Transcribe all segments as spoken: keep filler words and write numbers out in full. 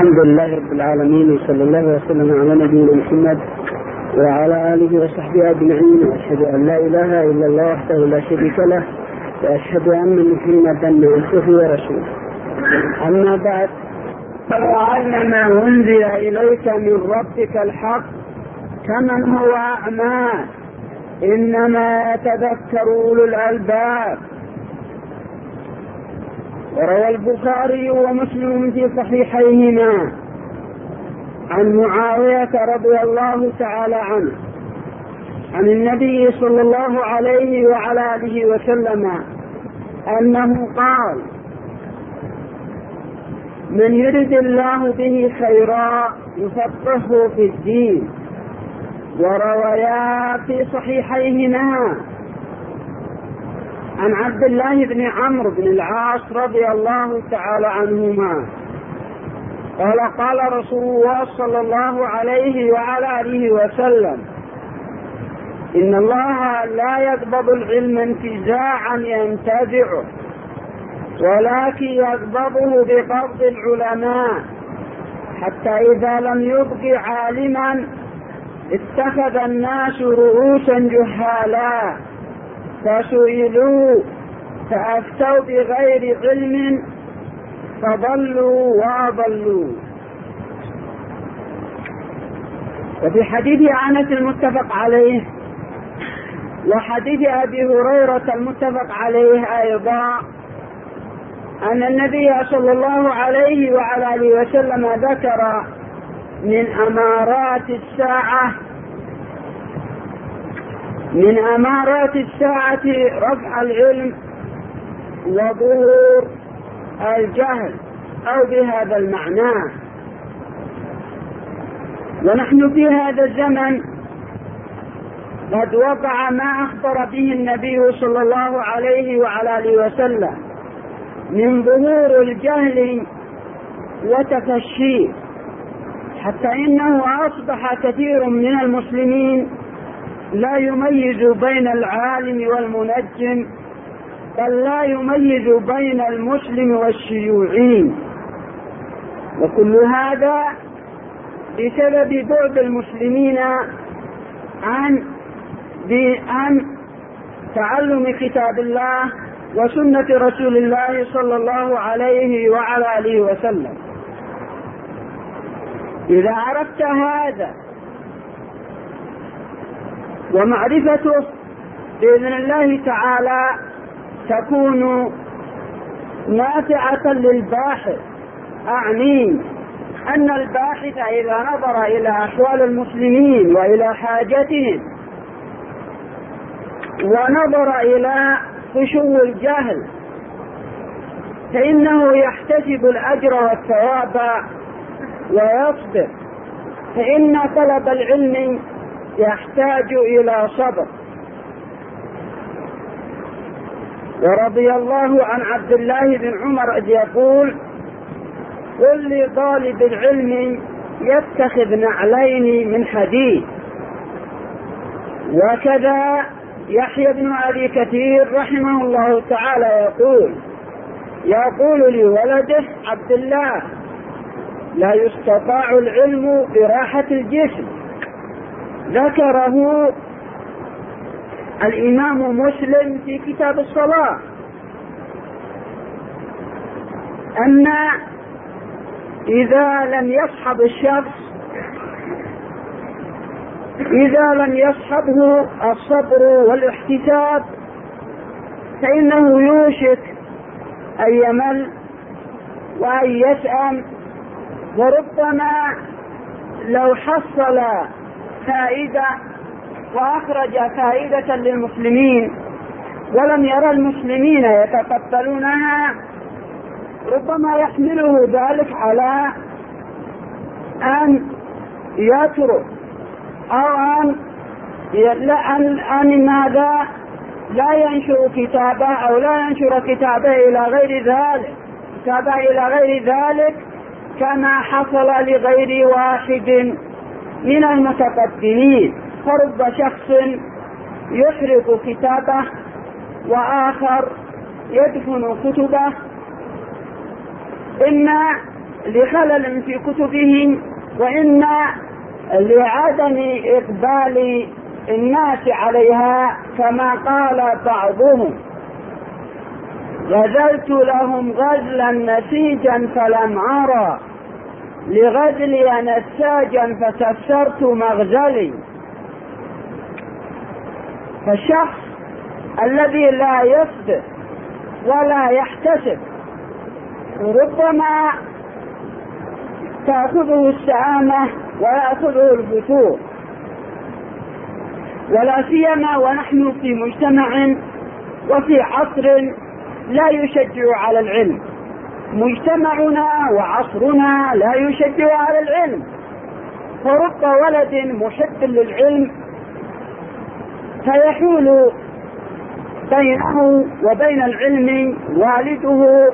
الحمد لله رب العالمين، وصلى الله وسلم على نبينا محمد وعلى آله وصحبه أجمعين، وأشهد أن لا إله إلا الله وحده لا شريك له، وأشهد أن محمدا عبده ورسوله. أما بعد، وأن ما أنزل إليك من ربك الحق كمن هو أعمى إنما يتذكر أولو الألباب. وروى البخاري ومسلم في صحيحيهما عن معاوية رضي الله تعالى عنه عن النبي صلى الله عليه وعلى آله وسلم أنه قال: من يرد الله به خيرا يفقهه في الدين. ورويا في صحيحيهما عن عبد الله بن عمرو بن العاص رضي الله تعالى عنهما قال: قال رسول الله صلى الله عليه وعلى آله وسلم: إن الله لا يقبض العلم انتزاعا ينتزعه، ولكن يقبضه بقبض العلماء، حتى إذا لم يبق عالما اتخذ الناس رؤوسا جهالا فسئلوا فأفتوا بغير علم فضلوا وأضلوا. وفي حديث أنس المتفق عليه وحديث أبي هريرة المتفق عليه أيضا أن النبي صلى الله عليه وعلى آله وسلم ذكر من أمارات الساعة من أمارات الساعة رفع العلم وظهور الجهل أو بهذا المعنى. ونحن في هذا الزمن قد وقع ما أخبر به النبي صلى الله عليه وعلى آله وسلم من ظهور الجهل وتفشيه، حتى إنه أصبح كثير من المسلمين لا يميز بين العالم والمنجم، بل لا يميز بين المسلم والشيوعي. وكل هذا بسبب بعد المسلمين عن عن تعلم كتاب الله وسنة رسول الله صلى الله عليه وعلى آله وسلم. إذا عرفت هذا ومعرفته بإذن الله تعالى تكون نافعة للباحث. أعني أن الباحث إذا نظر إلى أحوال المسلمين وإلى حاجتهم ونظر إلى فشو الجهل فإنه يحتسب الأجر والثواب ويصبر، فإن طلب العلم يحتاج إلى صبر. ورضي الله عن عبد الله بن عمر إذ يقول: قل لطالب العلم يتخذ نعلين من حديد. وكذا يحيى بن أبي كثير رحمه الله تعالى يقول يقول لولده عبد الله: لا يستطاع العلم براحة الجسم. ذكره الإمام مسلم في كتاب الصلاة أن إذا لم يصحب الشخص إذا لم يصحبه الصبر والاحتساب فإنه يوشك أن يمل وأن يسأم. وربما لو حصل فائدة وأخرج فائدة للمسلمين ولم يرى المسلمين يتقبلونها ربما يحمله ذلك على أن يترك أو أن أن أن ماذا لا ينشر كتابه أو لا ينشر كتابه إلى غير ذلك كتابه إلى غير ذلك كما حصل لغير واحد من المتقدمين. فرب شخص يحرق كتابه وآخر يدفن كتبه، إما لخلل في كتبهم، وإما لعدم إقبال الناس عليها، كما قال بعضهم: غزلت لهم غزلا نسيجا فلم أرى لغزلي نساجا فكسرت مغزلي. فالشخص الذي لا يصبر ولا يحتسب ربما تأخذه السآمة ويأخذه الفتور، ولا سيما ونحن في مجتمع وفي عصر لا يشجع على العلم. مجتمعنا وعصرنا لا يشجع على العلم، فرب ولد محب للعلم فيحول بينه وبين العلم والده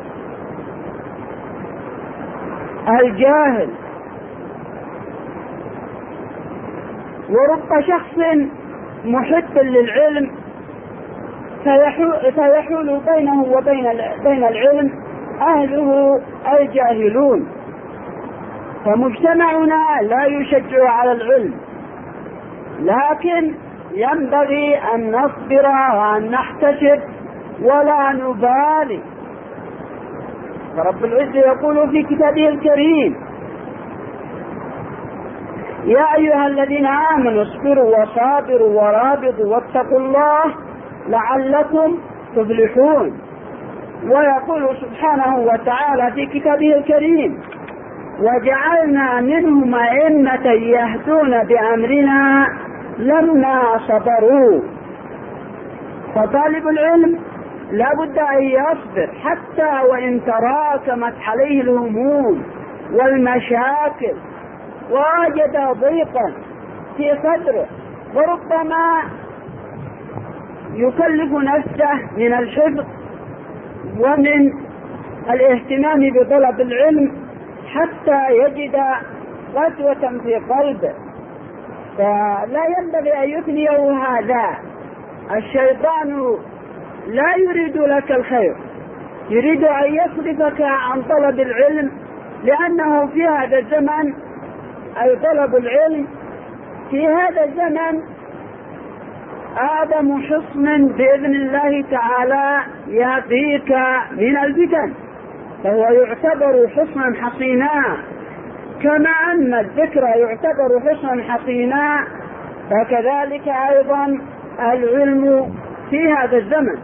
الجاهل، ورب شخص محب للعلم فيحول بينه وبين بين العلم أهله الجاهلون. فمجتمعنا لا يشجع على العلم، لكن ينبغي أن نصبر وأن نحتسب ولا نبالي. فرب العزة يقول في كتابه الكريم: يا أيها الذين آمنوا اصبروا وصابروا ورابطوا واتقوا الله لعلكم تفلحون. ويقول سبحانه وتعالى في كتابه الكريم: وجعلنا منهم أئمة يهدون بأمرنا لما صبروا. فطالب العلم لا بد أن يصبر حتى وإن تراكمت عليه الهموم والمشاكل ووجد ضيقا في صدره، وربما يكلف نفسه من الحفظ ومن الاهتمام بطلب العلم حتى يجد قسوة في قلبه، فلا ينبغي أن يثنيه هذا. الشيطان لا يريد لك الخير، يريد أن يصرفك عن طلب العلم، لأنه في هذا الزمن أي طلب العلم في هذا الزمن أعظم حصن بإذن الله تعالى يقيك من الفتن، فهو يعتبر حصنا حصينا. كما أن الذكر يعتبر حصنا حصينا، فكذلك أيضا العلم في هذا الزمن.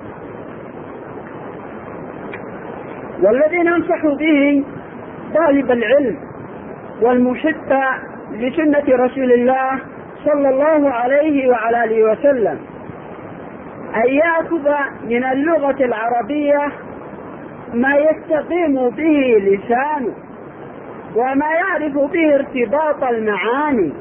والذي ننصح به طالب العلم والمحب لسنة رسول الله صلى الله عليه وعلى آله وسلم أن يأخذ من اللغة العربية ما يستقيم به لسانه وما يعرف به ارتباط المعاني،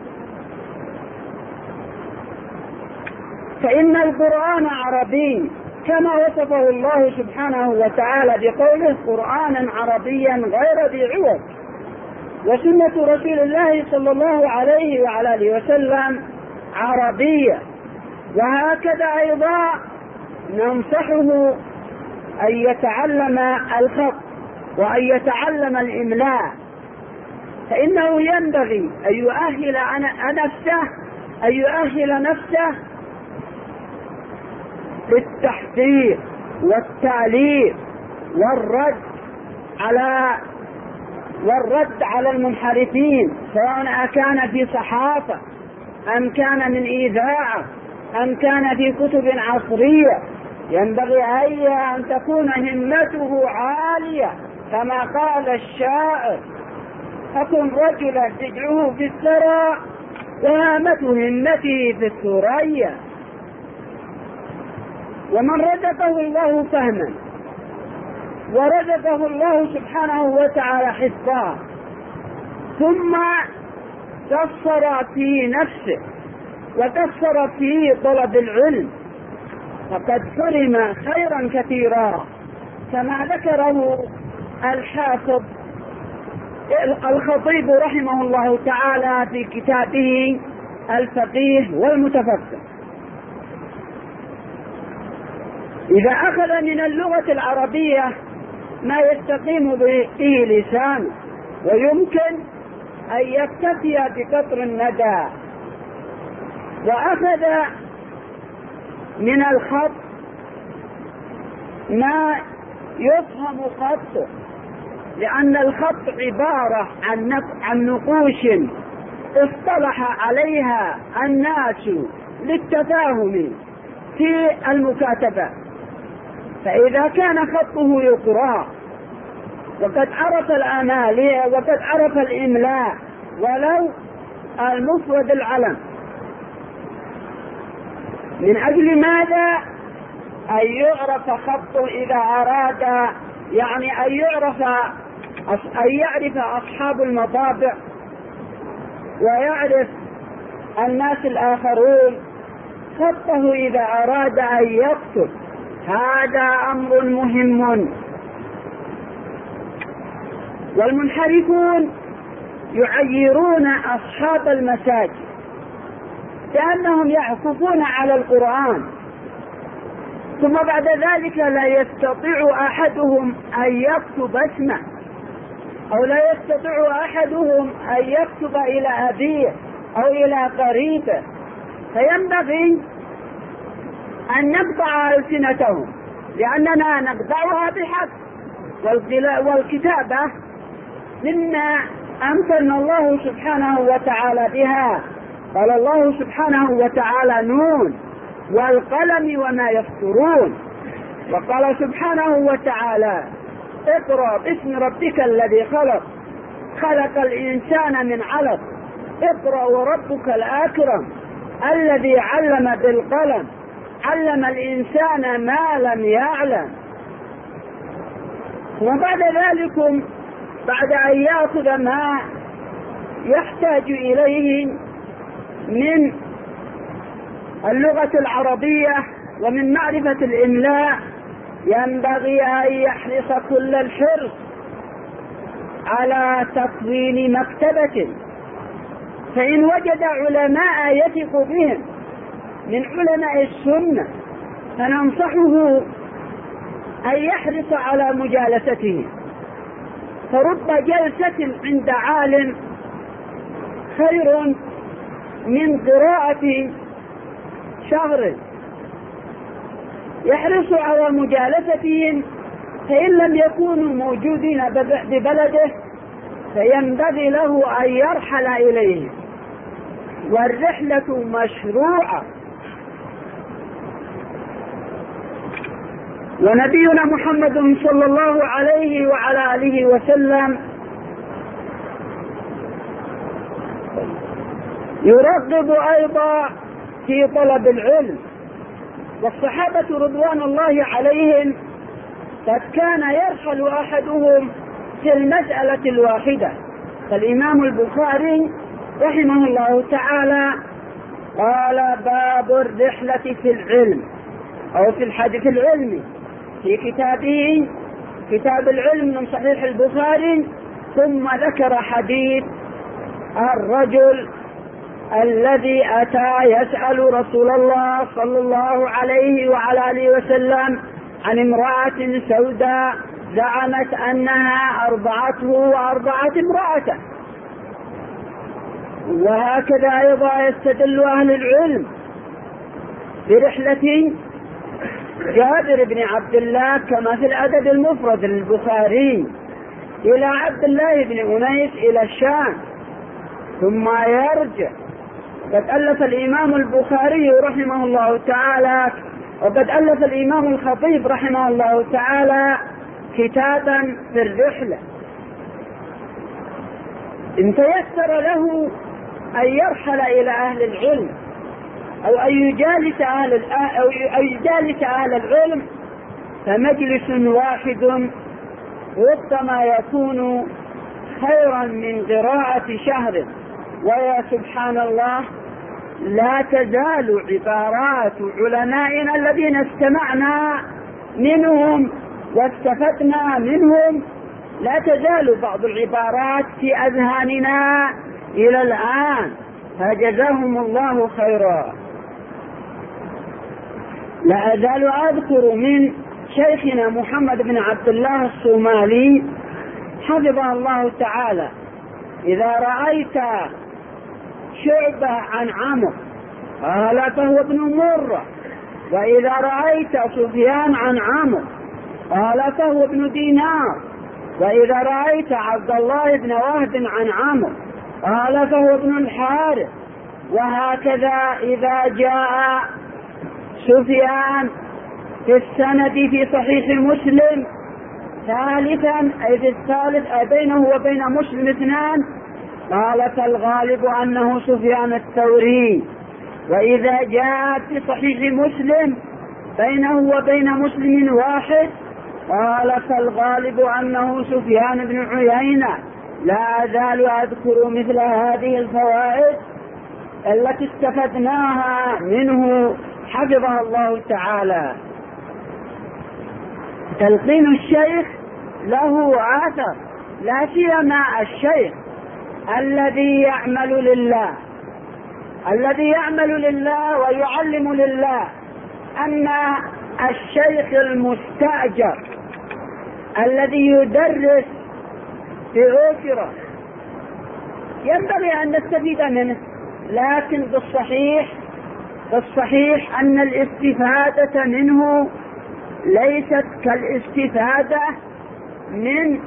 فإن القرآن عربي كما وصفه الله سبحانه وتعالى بقوله: قرآنا عربيا غير ذي عوج. وسنة رسول الله صلى الله عليه وعلى آله وسلم عربية. وهكذا أيضا ننصحه أن يتعلم الخط وأن يتعلم الإملاء، فإنه ينبغي أن يؤهل نفسه أن يؤهل نفسه للتحقيق والتعليق والرد على والرد على المنحرفين، سواء كان في صحافة أم كان من إذاعة أم كان في كتب عصرية. ينبغي أن تكون همته عالية كما قال الشاعر: أكن رجلا تدعوه في الثرى وهامة همته في الثريا. ومن رزقه الله فهما ورزقه الله سبحانه وتعالى حفظا ثم قصر في نفسه وقصر في طلب العلم فقد حرم خيرا كثيرا، كما ذكره الحافظ الخطيب رحمه الله تعالى في كتابه الفقيه والمتفقه. إذا أخذ من اللغة العربية ما يستقيم به لسانه ويمكن أن يكتفي بقطر الندى. وأخذ من الخط ما يفهم خطه، لأن الخط عبارة عن عن نقوش اصطلح عليها الناس للتفاهم في المكاتبة. فإذا كان خطه يقرأ وقد عرف الآمالية وقد عرف الإملاء ولو المفرد العلم، من أجل ماذا؟ أن يعرف خطه إذا أراد، يعني أن يعرف أن يعرف أصحاب المطابع ويعرف الناس الآخرون خطه إذا أراد أن يكتب. هذا أمر مهم. والمنحرفون يعيرون أصحاب المساجد كأنهم يعكفون على القرآن، ثم بعد ذلك لا يستطيع أحدهم أن يكتب اسمه، أو لا يستطيع أحدهم أن يكتب إلى أبيه أو إلى قريبه. فينبغي أن نقطع ألسنتهم، لأننا نقطعها بحق، والكتابة مما أمكن الله سبحانه وتعالى بها. قال الله سبحانه وتعالى: نون والقلم وما يسطرون. وقال سبحانه وتعالى: اقرأ باسم ربك الذي خلق خلق الإنسان من علق اقرأ وربك الأكرم الذي علم بالقلم علم الإنسان ما لم يعلم. وبعد ذلك بعد أن يأخذ ما يحتاج إليه من اللغة العربية ومن معرفة الإملاء، ينبغي أن يحرص كل الحرص على تكوين مكتبة. فإن وجد علماء يثق بهم من علماء السنة فننصحه أن يحرص على مجالسته. فرب جلسة عند عالم خير من قراءة شهر. يحرص على مجالستهم، فإن لم يكونوا موجودين ببلده فينبغي له أن يرحل إليه، والرحلة مشروعة. ونبينا محمد صلى الله عليه وعلى آله وسلم يرغب أيضا في طلب العلم، والصحابة رضوان الله عليهم قد كان يرحل أحدهم في المسألة الواحدة. فالإمام البخاري رحمه الله تعالى قال: باب الرحلة في العلم أو في الحديث العلمي في كتابه كتاب العلم من صحيح البخاري، ثم ذكر حديث الرجل الذي أتى يسأل رسول الله صلى الله عليه وعلى آله وسلم عن امرأة سوداء زعمت أنها أرضعته وأرضعت امرأته. وهكذا أيضا يستدل أهل العلم برحلة جابر بن عبد الله كما في العدد المفرد للبخاري إلى عبد الله بن أنيس إلى الشام ثم يرجع. قد ألف الإمام البخاري رحمه الله تعالى وقد ألف الإمام الخطيب رحمه الله تعالى كتابا في الرحلة. إن تيسر له أن يرحل إلى أهل العلم أو أن يجالس أهل أو يجالس أهل العلم فمجلس واحد ربما يكون خيرا من قراءة شهر. ويا سبحان الله، لا تزال عبارات علمائنا الذين استمعنا منهم واستفدنا منهم، لا تزال بعض العبارات في أذهاننا إلى الآن، فجزاهم الله خيرا. لا أزال أذكر من شيخنا محمد بن عبد الله الصومالي حفظه الله تعالى: إذا رأيت شعبة عن عمرو قال فهو ابن مرة، وإذا رأيت سفيان عن عمرو قال فهو ابن دينار، وإذا رأيت عبد الله بن وهب عن عمرو قال فهو ابن الحارث. وهكذا إذا جاء سفيان في السند في صحيح مسلم ثالثا، أي في الثالث بينه وبين مسلم اثنان، قال فالغالب أنه سفيان الثوري. وإذا جاء في صحيح مسلم بينه وبين مسلم واحد قال فالغالب أنه سفيان بن عيينة. لا أزال أذكر مثل هذه الفوائد التي استفدناها منه حفظه الله تعالى. تلقين الشيخ له آثر، لا سيما الشيخ الذي يعمل لله الذي يعمل لله ويعلم لله. أما الشيخ المستأجر الذي يدرس في أوكرة ينبغي أن نستفيد منه، لكن بالصحيح بالصحيح أن الاستفادة منه ليست كالاستفادة من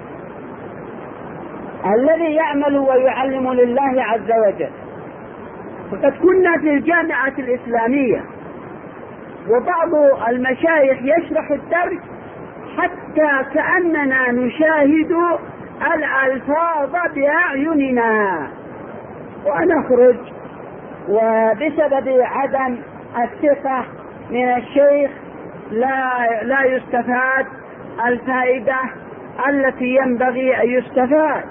الذي يعمل ويعلم لله عز وجل. فقد كنا في الجامعة الإسلامية وبعض المشايخ يشرح الدرس حتى كأننا نشاهد الألفاظ بأعيننا ونخرج، وبسبب عدم الثقة من الشيخ لا لا يستفاد الفائدة التي ينبغي أن يستفاد.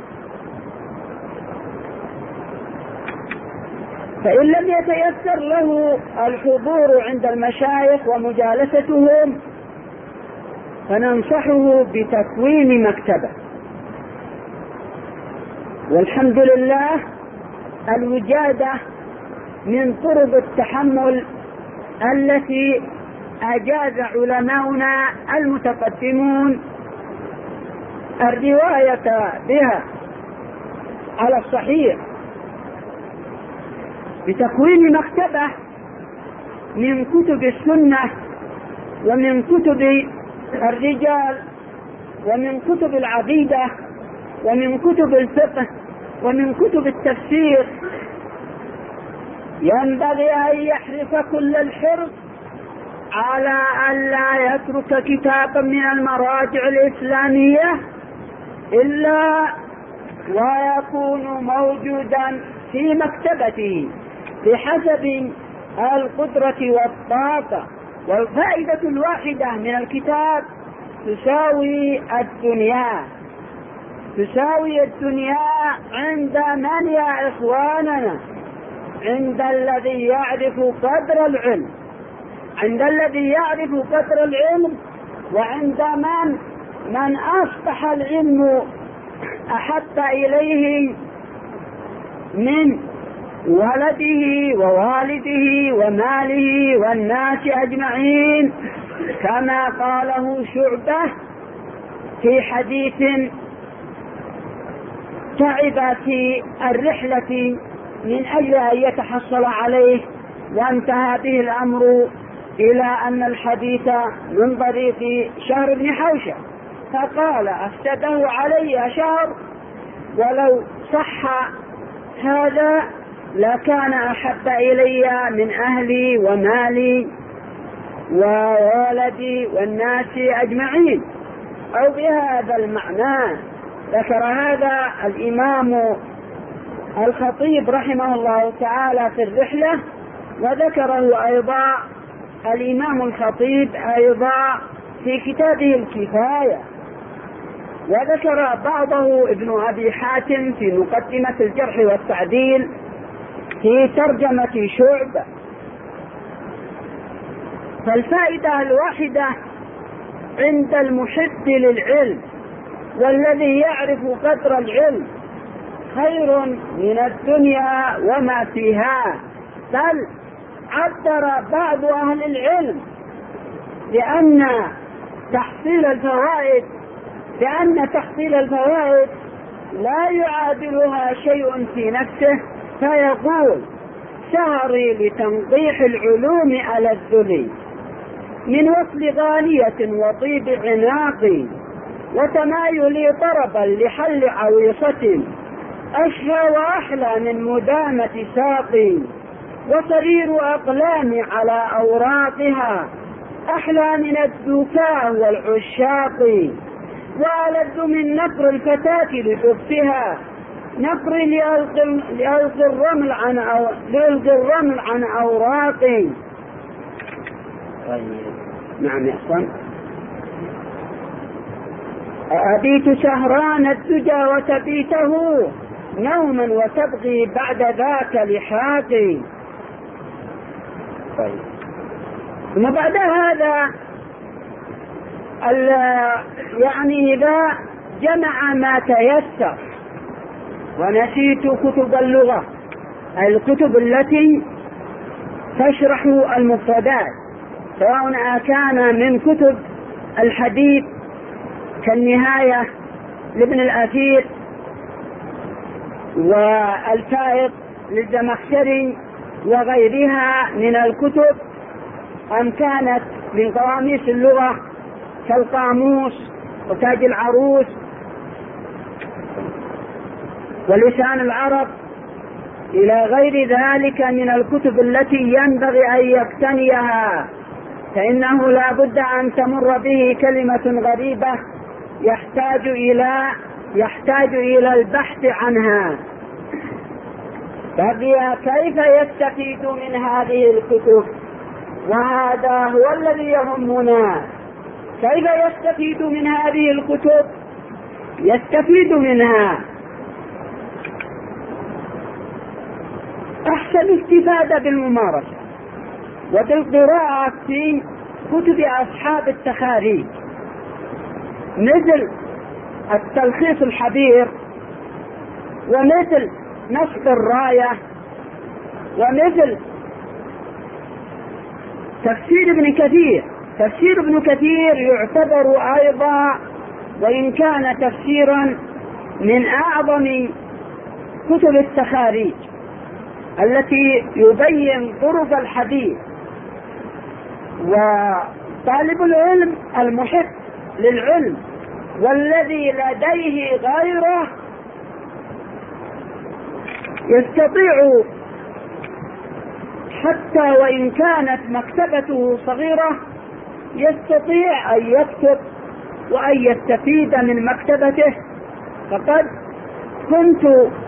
فإن لم يتيسر له الحضور عند المشايخ ومجالستهم فننصحه بتكوين مكتبة. والحمد لله الوجادة من طرق التحمل التي أجاز علماؤنا المتقدمون الرواية بها على الصحيح، بتكوين مكتبة من كتب السنة ومن كتب الرجال ومن كتب العقيدة ومن كتب الفقه ومن كتب التفسير. ينبغي أن يحرص كل الحرص على أن لا يترك كتابا من المراجع الإسلامية إلا ويكون موجودا في مكتبته بحسب القدرة والطاقة. والفائدة الواحدة من الكتاب تساوي الدنيا تساوي الدنيا عند من يا إخواننا؟ عند الذي يعرف قدر العلم عند الذي يعرف قدر العلم وعند من من أصبح العلم أحب إليه من ولده ووالده وماله والناس أجمعين، كما قاله شعبة في حديث تعب في الرحلة من أجل أن يتحصل عليه، وانتهى به الأمر إلى أن الحديث من طريق شهر بن حوشة، فقال أفسده علي شهر، ولو صح هذا لكان أحب إلي من أهلي ومالي وولدي والناس أجمعين. أو بهذا المعنى ذكر هذا الإمام الخطيب رحمه الله تعالى في الرحلة، وذكره أيضا الإمام الخطيب أيضا في كتابه الكفاية، وذكر بعضه ابن أبي حاتم في مقدمة الجرح والتعديل في ترجمة شعبة. فالفائدة الواحدة عند المحب للعلم والذي يعرف قدر العلم خير من الدنيا وما فيها. بل عبر بعض أهل العلم بأن تحصيل الفوائد لأن تحصيل الفوائد لا يعادلها شيء في نفسه، فيقول: سهري لتنقيح العلوم على الذل، من وصل غالية وطيب عناقي، وتمايلي طربا لحل عويصة، أشهى وأحلى من مدامة ساقي، وصرير أقلامي على أوراقها أحلى من الدكاء والعشاق، وألذ من نقر الفتاة لدفها، نقر لألقي الرمل عن أو... الرمل عن أوراقي. طيب. نعم يا أخوان. أبيت سهران الدجى وتبيته نوما وتبغي بعد ذاك لحاقي. طيب. ثم بعد هذا يعني إذا جمع ما تيسر، ونسيت كتب اللغة، الكتب التي تشرح المفردات، سواء كان من كتب الحديث كالنهاية لابن الأثير والفائق للزمخشري وغيرها من الكتب، أم كانت من قواميس اللغة كالقاموس وتاج العروس ولسان العرب إلى غير ذلك من الكتب التي ينبغي أن يقتنيها، فإنه لا بد أن تمر به كلمة غريبة يحتاج إلى يحتاج إلى البحث عنها. فبها كيف يستفيد من هذه الكتب؟ وهذا هو الذي يهمنا. كيف يستفيد من هذه الكتب؟ يستفيد منها أحسن استفادة بالممارسة وبالقراءة في كتب أصحاب التخاريج، مثل التلخيص الحبير، ومثل نصب الراية، ومثل تفسير ابن كثير. تفسير ابن كثير يعتبر أيضا، وإن كان تفسيرا، من أعظم كتب التخاريج التي يبين طرق الحديث. وطالب العلم المحب للعلم والذي لديه غيره يستطيع حتى وإن كانت مكتبته صغيرة يستطيع أن يكتب وأن يستفيد من مكتبته. فقد كنت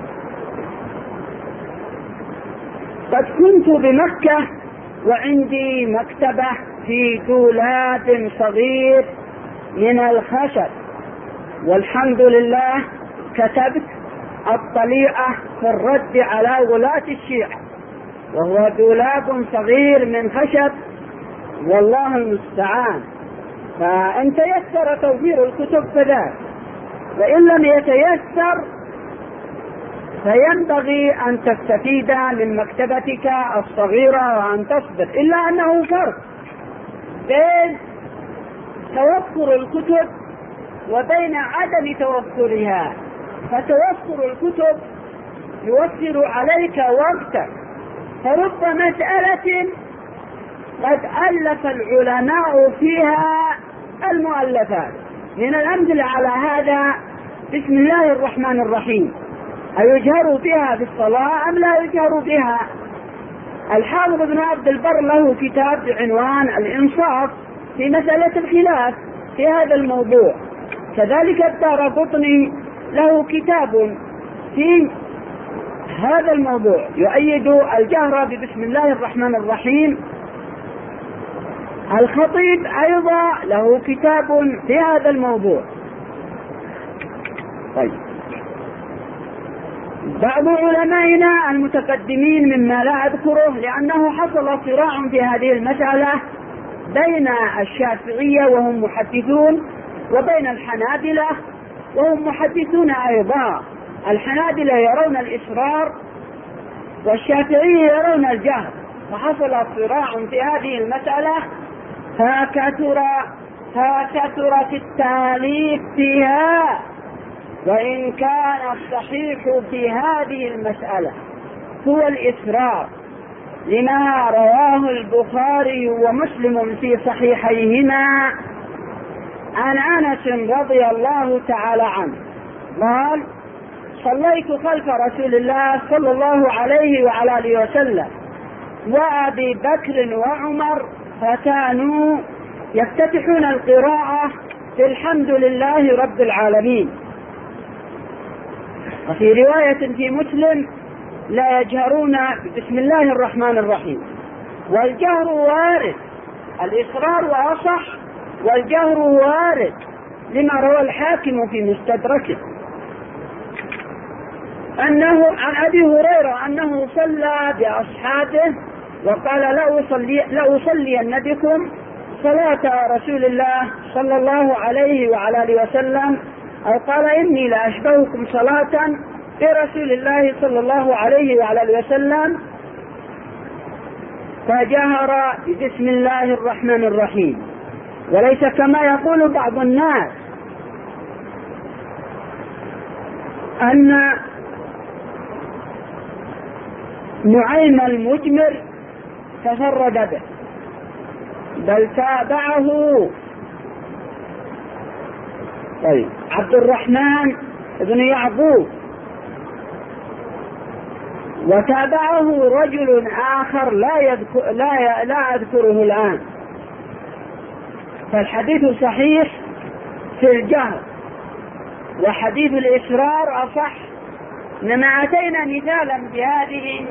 قد كنت بمكة وعندي مكتبة في دولاب صغير من الخشب، والحمد لله كتبت الطليعة في الرد على غلاة الشيعة، وهو دولاب صغير من خشب، والله المستعان. فإن تيسر توفير الكتب فذاك، وإن لم يتيسر فينبغي أن تستفيد من مكتبتك الصغيرة وأن تصبر. إلا أنه فرق بين توفر الكتب وبين عدم توفرها. فتوفر الكتب يوفر عليك وقتك، فرب مسألة قد ألف العلماء فيها المؤلفات. من الأمثلة على هذا بسم الله الرحمن الرحيم، أيجهر بها في الصلاة أم لا يجهر بها؟ الحافظ ابن عبد البر له كتاب بعنوان الإنصاف في مسألة الخلاف في هذا الموضوع. كذلك الدارقطني له كتاب في هذا الموضوع يؤيد الجهر ببسم الله الرحمن الرحيم. الخطيب أيضا له كتاب في هذا الموضوع. طيب، بعض علمائنا المتقدمين مما لا أذكره لأنه حصل صراع في هذه المسألة بين الشافعية وهم محدثون وبين الحنابلة وهم محدثون أيضا. الحنابلة يرون الإصرار والشافعية يرون الجهر، فحصل صراع في هذه المسألة، فكثر فكثرت التاليف فيها، وإن كان الصحيح في هذه المسألة هو الإسرار، لما رواه البخاري ومسلم في صحيحيهما عن أنس رضي الله تعالى عنه قال: صليت خلف رسول الله صلى الله عليه وعلى آله وسلم وأبي بكر وعمر، فكانوا يفتتحون القراءة بالحمد لله رب العالمين. وفي رواية في مسلم: لا يجهرون بسم الله الرحمن الرحيم. والجهر وارد، الإصرار وأصح، والجهر وارد لما روى الحاكم في مستدركه أنه عن أبي هريرة أنه صلى بأصحابه وقال: لأصلي لأصلين بكم صلاة رسول الله صلى الله عليه وعلى آله وسلم، أو قال: إني لأشبهكم صلاة برسول الله صلى الله عليه وعلى آله وسلم، فجهر بسم الله الرحمن الرحيم، وليس كما يقول بعض الناس أن نعيم المجمر تفرد به، بل تابعه طيب عبد الرحمن بن يعقوب، وتابعه رجل آخر لا يذكر لا لا أذكره الآن. فالحديث صحيح في الجهر، وحديث الإسرار أصح. إنما أتينا مثالا بهذه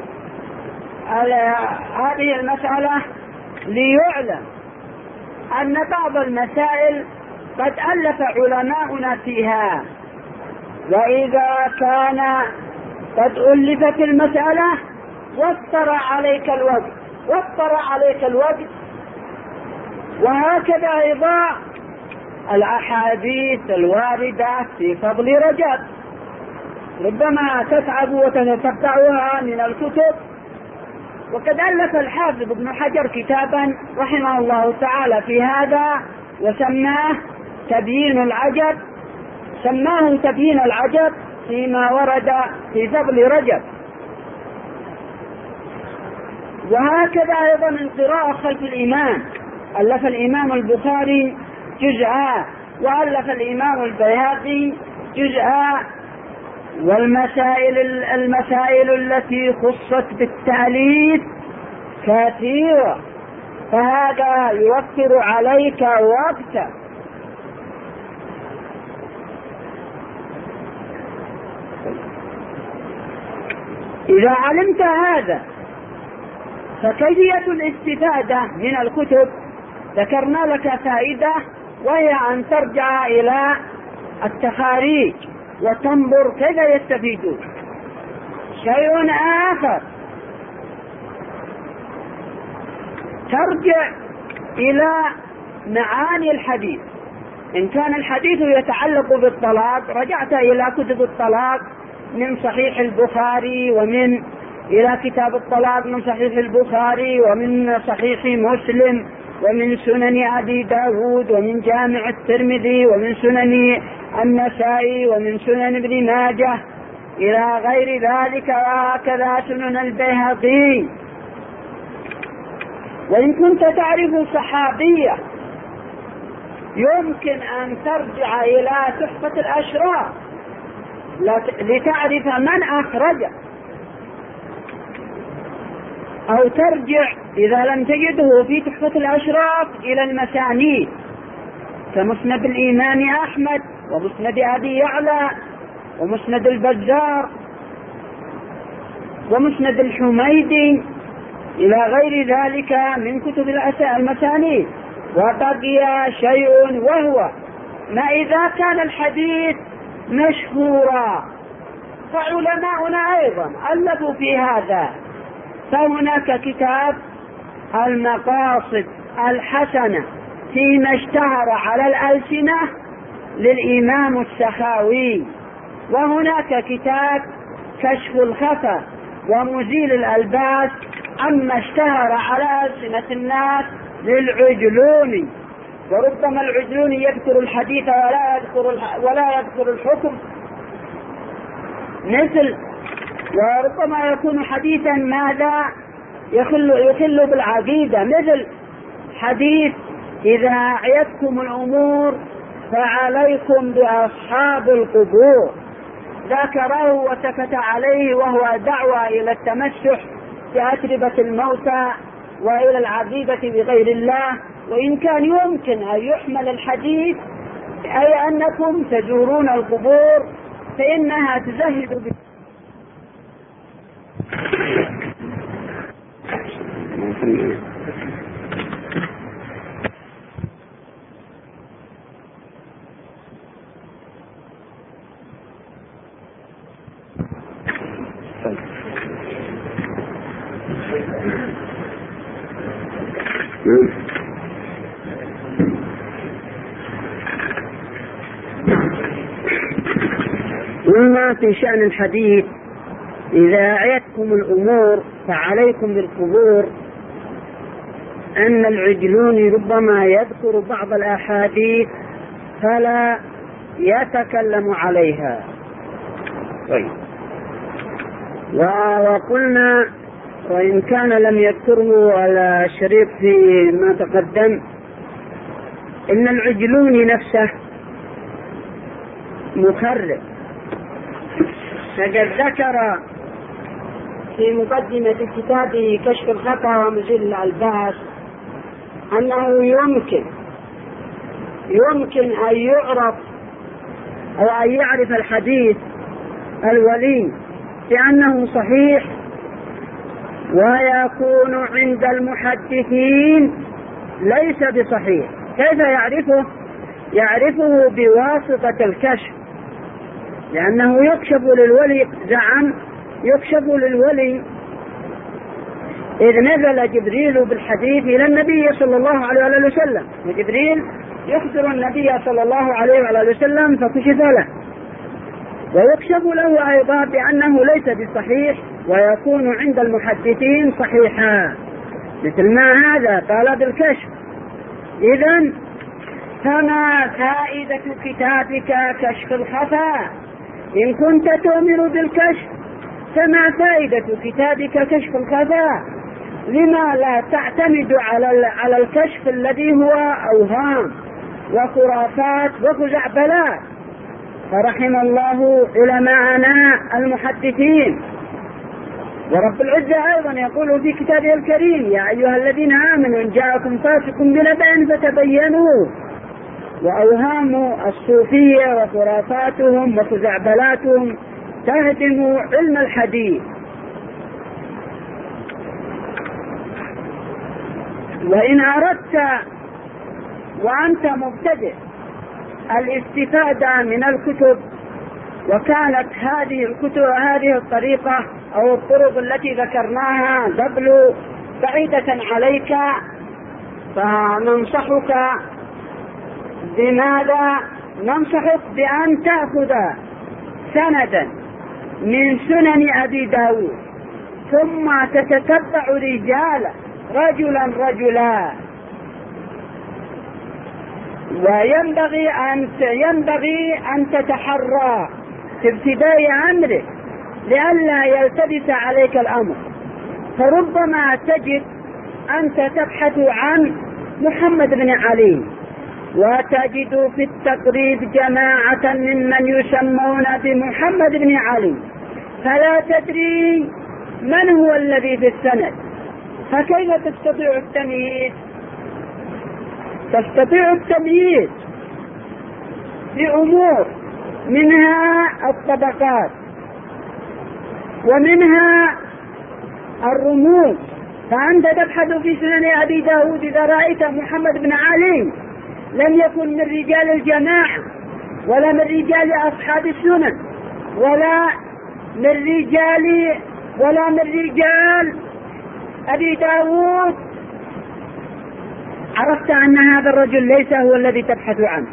هذه المسألة ليعلم أن بعض المسائل قد ألف علماؤنا فيها، وإذا كان قد ألفت المسألة وفر عليك الوقت وفر عليك الوقت وهكذا أيضا الأحاديث الواردة في فضل رجب ربما تتعب وتتتبعها من الكتب. وقد ألف الحافظ ابن حجر كتابا رحمه الله تعالى في هذا وسماه تبيين العجب سماه تبيين العجب فيما ورد في فضل رجب. وهكذا أيضا القراءة خلف الإمام، ألف الإمام البخاري جزءا، وألف الإمام البيهقي جزءا. والمسائل المسائل التي خصت بالتأليف كثيرة، فهذا يوفر عليك وقتا. إذا علمت هذا فكيفية الاستفادة من الكتب ذكرنا لك فائدة، وهي أن ترجع إلى التخاريج وتنظر كيف يستفيدون. شيء آخر، ترجع إلى معاني الحديث. إن كان الحديث يتعلق بالطلاق رجعت إلى كتب الطلاق من صحيح البخاري، ومن إلى كتاب الطلاق من صحيح البخاري، ومن صحيح مسلم، ومن سنن أبي داود، ومن جامع الترمذي، ومن سنن النسائي، ومن سنن ابن ماجه إلى غير ذلك، وهكذا سنن البيهقي. وإن كنت تعرف صحابية يمكن أن ترجع إلى تحفة الأشراف لتعرف من أخرجه، أو ترجع إذا لم تجده في تحفة الأشراف إلى المسانيد كمسند الإمام أحمد، ومسند أبي يعلى، ومسند البزار، ومسند الحميدي إلى غير ذلك من كتب المسانيد. وبقي شيء، وهو ما إذا كان الحديث مشهورا، فعلماؤنا أيضا ألفوا في هذا. فهناك كتاب المقاصد الحسنة فيما اشتهر على الألسنة للإمام السخاوي، وهناك كتاب كشف الخفا ومزيل الألباس عما اشتهر على ألسنة الناس للعجلوني. وربما العجلون يذكر الحديث ولا يذكر ولا يذكر الحكم، مثل وربما يكون حديثا ماذا يخل يخل بالعقيدة، مثل حديث إذا أعيتكم الأمور فعليكم بأصحاب القبور، ذكره وسكت عليه وهو دعوة إلى التمسح بأتربة الموتى وإلى العقيدة بغير الله. وإن كان يمكن أن يحمل الحديث أي أنكم تزورون القبور فإنها تزهد ب... قلنا في شأن الحديث إذا أعيتكم الأمور فعليكم بالقبور أن العجلون ربما يذكر بعض الأحاديث فلا يتكلم عليها. طيب. وقلنا وإن كان لم يذكره الشريف في ما تقدم إن العجلون نفسه مكرر، فقد ذكر في مقدمة كتابه كشف الخطأ ومزيل الألباس أنه يمكن يمكن أن يعرف أو أن يعرف الحديث الولي بأنه صحيح ويكون عند المحدثين ليس بصحيح. كيف يعرفه؟ يعرفه بواسطة الكشف، لأنه يكشف للولي، زعم يكشف للولي إذ نزل جبريل بالحديث إلى النبي صلى الله عليه وسلم، وجبريل يخبر النبي صلى الله عليه وسلم فكشف له، ويكشف له أيضا بأنه ليس بالصحيح ويكون عند المحدثين صحيحا، مثل ما هذا طلب الكشف. إذن فما فائدة كتابك كشف الخفاء؟ إن كنت تؤمن بالكشف فما فائدة كتابك كشف الخفاء؟ لما لا تعتمد على على الكشف الذي هو أوهام وخرافات وخزعبلات؟ فرحم الله علماءنا المحدثين. ورب العزة أيضا يقول في كتابه الكريم يا أيها الذين آمنوا إن جاءكم فاسق بنبأ فتبينوا. وأوهام الصوفية وخرافاتهم وخزعبلاتهم تهدم علم الحديث. وإن أردت وأنت مبتدئ الاستفادة من الكتب، وكانت هذه الكتب هذه الطريقة أو الطرق التي ذكرناها قبل بعيدة عليك، فننصحك بماذا؟ ننصحك بأن تأخذ سندا من سنن أبي داود ثم تتتبع رجالا رجلا رجلا، وينبغي أن ينبغي أن تتحرى في ابتداء أمرك لئلا يلتبس عليك الأمر. فربما تجد أنت تبحث عن محمد بن علي وتجد في التقريب جماعة ممن يسمون بمحمد بن علي، فلا تدري من هو الذي في السند، فكيف تستطيع التمييز؟ تستطيع التمييز بأمور منها الطبقات ومنها الرموز. فأنت تبحث في سنن أبي داود إذا رأيت محمد بن علي لم يكن من رجال الجماعة ولا من رجال أصحاب السنن ولا من رجال ولا من رجال أبي داود، عرفت أن هذا الرجل ليس هو الذي تبحث عنه.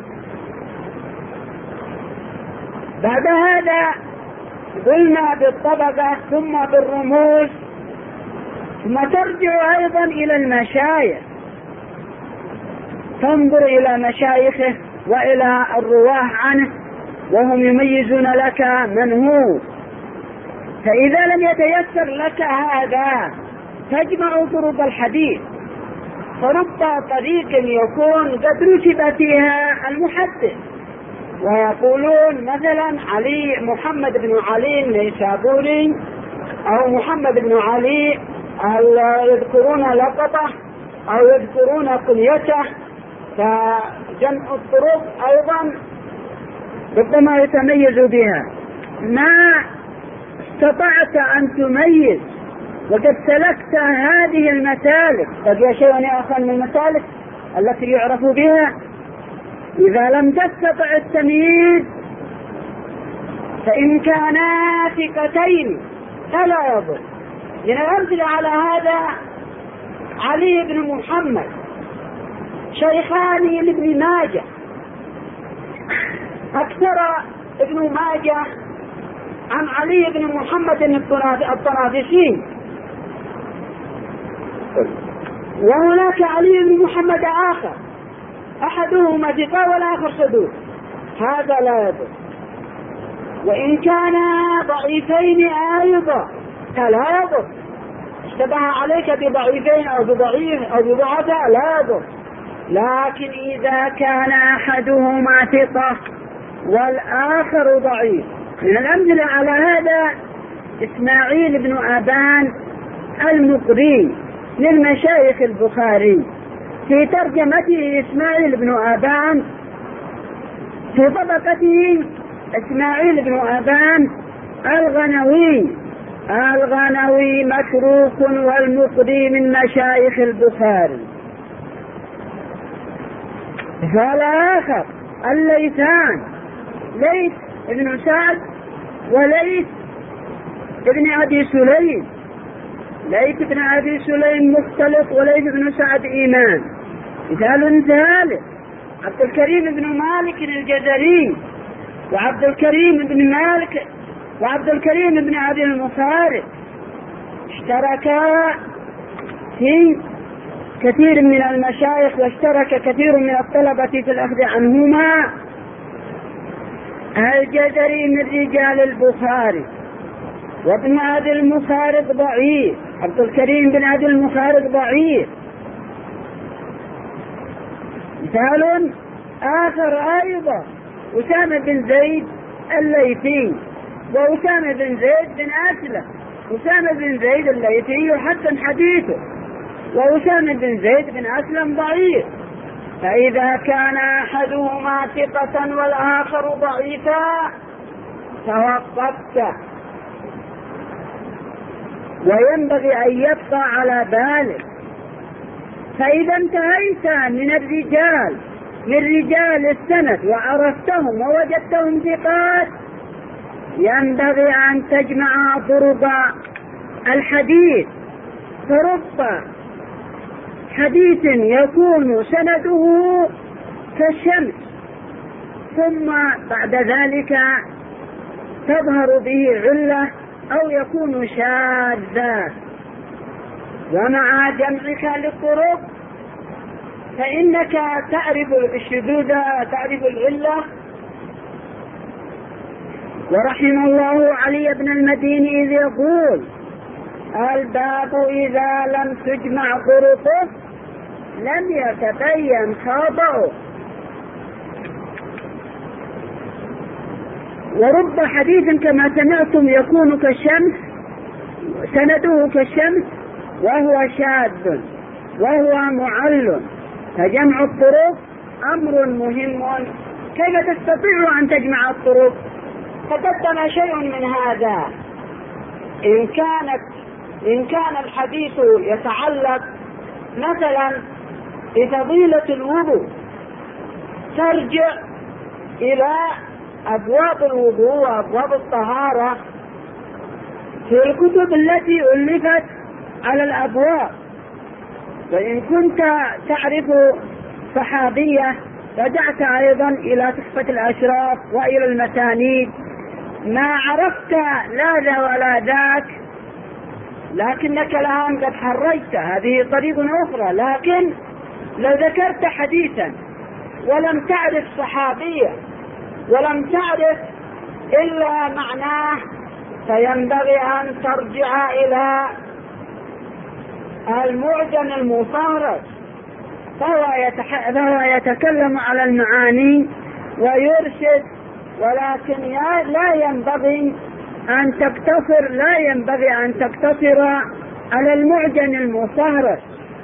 بعد هذا قلنا بالطبقة ثم بالرموز، ثم ترجع أيضا إلى المشايخ. فانظر إلى مشايخه وإلى الرواه عنه وهم يميزون لك من هو. فإذا لم يتيسر لك هذا تجمع طرق الحديث، فرب طريق يكون قد رتب فيها المحدث، ويقولون مثلا علي محمد بن علي النيسابوري أو محمد بن علي، يذكرون لقبه أو يذكرون قنيته، فجمع الطرق أيضا ربما يتميز بها. ما استطعت أن تميز وقد سلكت هذه المسالك، بقي شيء آخر من المسالك التي يعرف بها. إذا لم تستطع التمييز فإن كانا ثقتين فلا يضر. من الأمثلة على هذا علي بن محمد شيخان لابن ماجه، أكثر ابن ماجه عن علي بن محمد الطنافسي، وهناك علي بن محمد آخر أحدهما ثقة والآخر صدوق، هذا لا يضر. وإن كانا ضعيفين أيضا فلا يضر، اشتبه عليك بضعيفين أو بضعيف أو بضعفاء لا يضر. لكن إذا كان أحدهما ثقة والآخر ضعيف، من الأمثلة على هذا إسماعيل بن أبان المقري من مشايخ البخاري، في ترجمته إسماعيل بن أبان، في طبقته إسماعيل بن أبان الغنوي. الغنوي متروك والمقري من مشايخ البخاري. فالآخر الليثان، ليث بن سعد وليث بن أبي سليم، ليث بن أبي سليم مختلط وليث بن سعد إيمان. مثال ثالث عبد الكريم بن مالك الجزري وعبد الكريم بن مالك وعبد الكريم بن أبي المخارج اشتركا في كثير من المشايخ، واشترك كثير من الطلبة في الأخذ عنهما. الجزري من رجال البخاري، وابن أبي المخارج ضعيف، عبد الكريم بن أبي المخارج ضعيف. مثال آخر أيضا أسامة بن زيد الليثي وأسامة بن زيد بن أسلم. أسامة بن زيد الليثي يحسن حديثه، وأسامة بن زيد بن أسلم ضعيف. فإذا كان أحدهما ثقة والآخر ضعيفا توقفت، وينبغي أن يبقى على بالك. فإذا انتهيت من الرجال من رجال السند وعرفتهم ووجدتهم ثقات، ينبغي أن تجمع طرق الحديث. فرب حديث يكون سنده كالشمس، ثم بعد ذلك تظهر به علة أو يكون شاذا، ومع جمعك للطرق فإنك تعرف الشذوذ، تعرف العلة. ورحم الله علي بن المديني إذ يقول: الباب إذا لم تجمع طرقه لم يتبين خطأه. ورب حديث كما سمعتم يكون كالشمس، سنده كالشمس وهو شاذ وهو معل، فجمع الطرق أمر مهم. كيف تستطيع أن تجمع الطرق؟ تقدم شيء من هذا. إن كانت إن كان الحديث يتعلق مثلا بفضيلة الوضوء، ترجع إلى أبواب الوضوء وأبواب الطهارة في الكتب التي ألفت على الأبواب. وإن كنت تعرف صحابية رجعت أيضا إلى تحفة الأشراف وإلى المسانيد. ما عرفت لا ذا ولا ذاك، لكنك الآن قد حرجت، هذه طريق أخرى. لكن لو ذكرت حديثا ولم تعرف صحابية ولم تعرف إلا معناه فينبغي أن ترجع إلى المعجم المفهرس، فهو, يتح... فهو يتكلم على المعاني ويرشد، ولكن لا ينبغي أن تقتصر لا ينبغي أن تقتصر على المعجم المفهرس،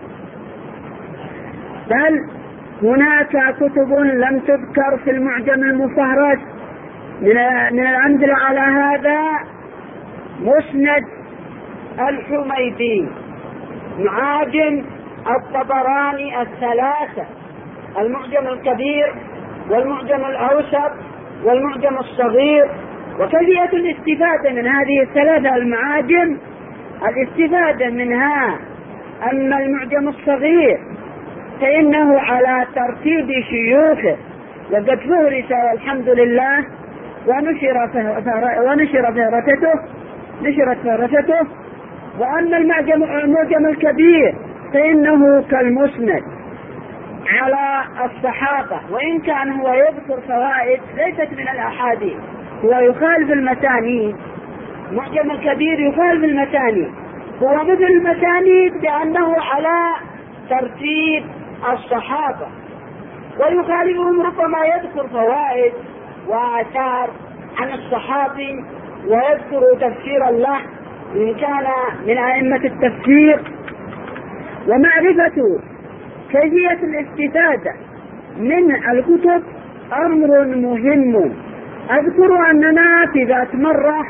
بل هناك كتب لم تذكر في المعجم المفهرس. من من الأمثلة على هذا مسند الحميدي، معاجم الطبراني الثلاثة، المعجم الكبير والمعجم الأوسط والمعجم الصغير. وكيفية الاستفادة من هذه الثلاثة المعاجم، الاستفادة منها أما المعجم الصغير فإنه على ترتيب شيوخه وقد فهرس والحمد لله ونشر ونشر فهرسته نشرت فهرسته. وأما المعجم المعجم الكبير فإنه كالمسند على الصحابة، وإن كان هو يذكر فوائد ليست من الأحاديث، هو يخالف المسانيد. المعجم الكبير يخالف المسانيد، هو مثل المسانيد بأنه على ترتيب الصحابة، ويخالفهم ربما يذكر فوائد وآثار عن الصحابي ويذكر تفسير الله إن كان من أئمة التفسير. ومعرفة كيفية الاستفادة من الكتب أمر مهم. أذكر أننا في ذات مرة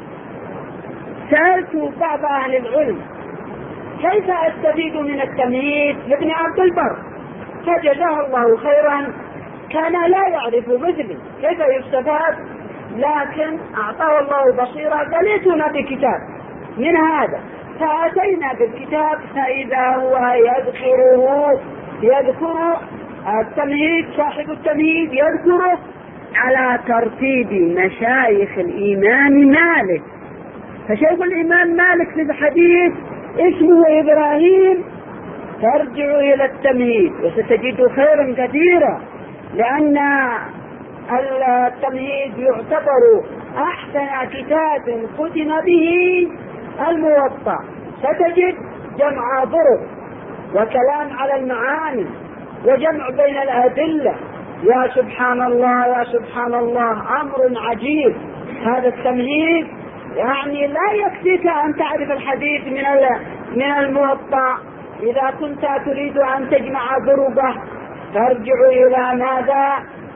سألت بعض أهل العلم كيف أستفيد من التمهيد لابن عبد البر، فجزاه الله خيرا، كان لا يعرف مثلي كيف يستفاد، لكن أعطاه الله بصيرة، قال ائتنا بكتاب من هذا، فأتينا بالكتاب فإذا هو يذكره يذكر التمهيد، صاحب التمهيد يذكره على ترتيب مشايخ الإمام مالك. فشيخ الإمام مالك في الحديث اسمه إبراهيم، ترجع إلى التمهيد وستجد خيرا كثيرا، لأن التمهيد يعتبر أحسن كتاب ختم به الموطأ، ستجد جمع ضرب وكلام على المعاني وجمع بين الأدلة. يا سبحان الله يا سبحان الله، أمر عجيب هذا التمهيد. يعني لا يكفيك أن تعرف الحديث من من الموطأ، إذا كنت تريد أن تجمع ضربه ترجع إلى ماذا؟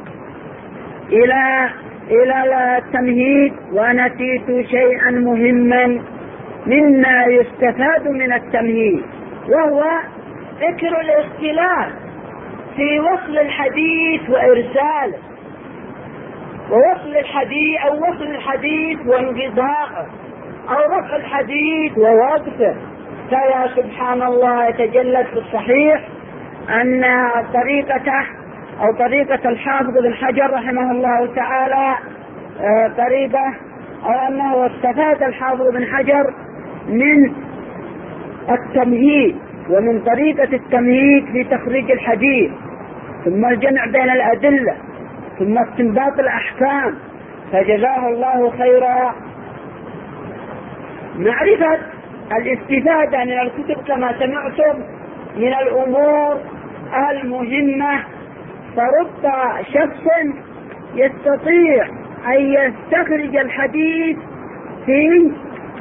إلى إلى التمهيد. ونسيت شيئا مهما مما يستفاد من التمهيد، وهو ذكر الاختلاف في وصل الحديث وإرساله، ووصل الحديث أو وصل الحديث وانقضاءه، أو رفع الحديث ووقفه. فيا سبحان الله يتجلد في الصحيح أن طريقته أو طريقة الحافظ بن حجر رحمه الله تعالى طريقة، أو أنه استفاد الحافظ بن حجر من التمهيد ومن طريقة التمهيد في تخريج الحديث، ثم الجمع بين الأدلة، ثم استنباط الأحكام، فجزاه الله خيرا. معرفة الاستفادة من الكتب كما سمعتم من الأمور المهمة. فرب شخص يستطيع أن يستخرج الحديث في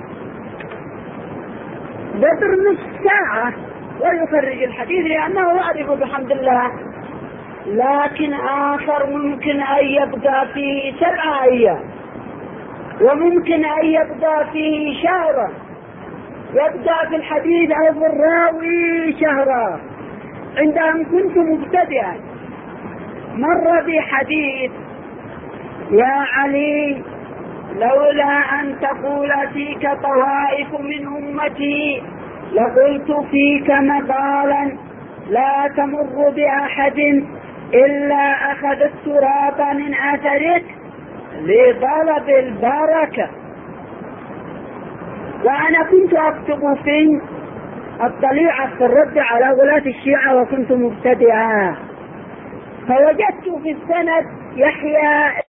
قدر نصف ساعة ويخرج الحديث لأنه يعرف بحمد الله، لكن آخر ممكن أن يبقى فيه سبعة أيام، وممكن أن يبقى فيه شهرا، يبقى في الحديث أو في الراوي شهرا. عندما كنت مبتدئا مر بي حديث: يا علي لولا أن تقول فيك طوائف من أمتي لقلت فيك مقالا لا تمر بأحد إلا أخذ التراب من أثرك لطلب البركة. وأنا كنت أكتب في الطليعة في الرد على غلاة الشيعة وكنت مبتدعا. فوجدت في السند يحيى